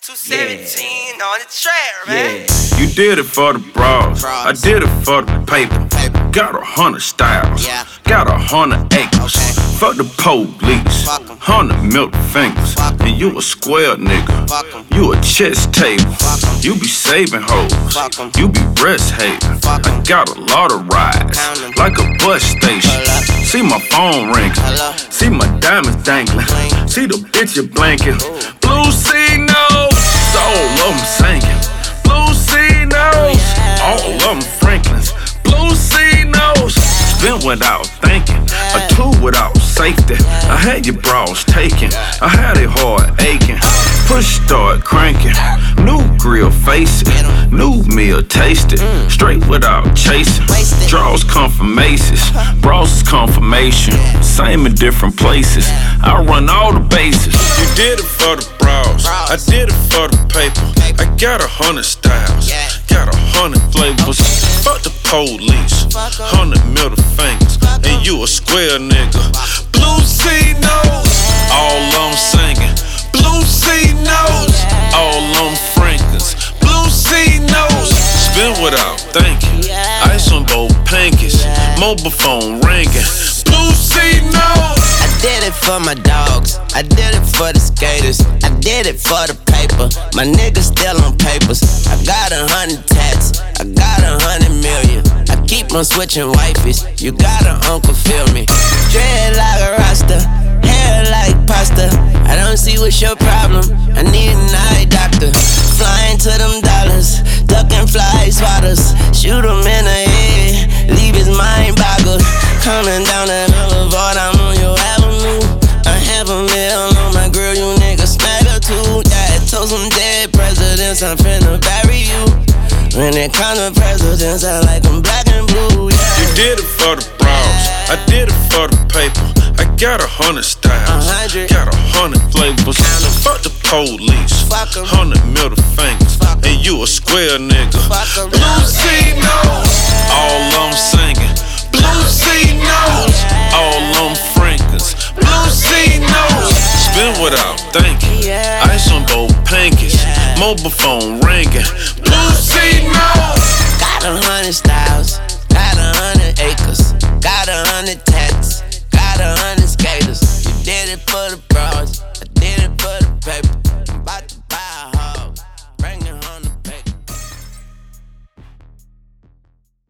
217 on the track, man. You did it for the bras, I did it for the paper. Got 100 styles, got 100 acres. Fuck the police, 100 milk fingers. And you a square nigga, you a chest table. You be saving hoes, you be breast hating. I got a lot of rides, like a bus station. See my phone ringing, see my diamonds dangling. See the bitch you blanking. Blue sea knows, all of them singing. Blue sea knows, all of them Franklins. Blue sea knows, spin without thinking, a two without safety. I had your bras taken, I had it hard aching. Push start cranking, new grill face it, new meal taste it. Straight without chasing, draws confirmations, bras is confirmation. Same in different places, I run all the bases. You did it for the bras, I did it for the paper. I got 100 styles, got 100 flavors. Fuck the police, 100 middle fingers. And you a square nigga. Blue sea knows, all I'm singing. Blue sea knows, all I'm Frankins. Blue sea knows, spin without thinking. Ice on both pinkies, mobile phone ringing. Blue sea knows. I did it for my dogs, I did it for the skaters, I did it for the paper. My niggas still on papers. I got 100 tats, I got 100 million. I keep on switching wifeys, you got an uncle, feel me. Dread like a rasta, hair like pasta. I don't see what's your problem, I need an eye doctor. Flying to them dollars, ducking fly swatters. Shoot him in the head, leave his mind boggled. Coming down that boulevard, I'm on your avenue. I have a meal on my grill, you niggas smack a too. Yeah, told some dead presidents, I'm finna bury you. When it comes to presidents, I like them black and blue, yeah. You did it for the bras, I did it for the paper. I got 100 styles, got 100 flavors. Fuck the police, 100 middle fingers. And you a square nigga. Blue sea knows, all I'm singing. Blue sea knows, all I'm Frankins. Blue sea knows, spin without thinking. Ice on both pinkies, mobile phone ringing. Blue sea knows. Got 100 styles,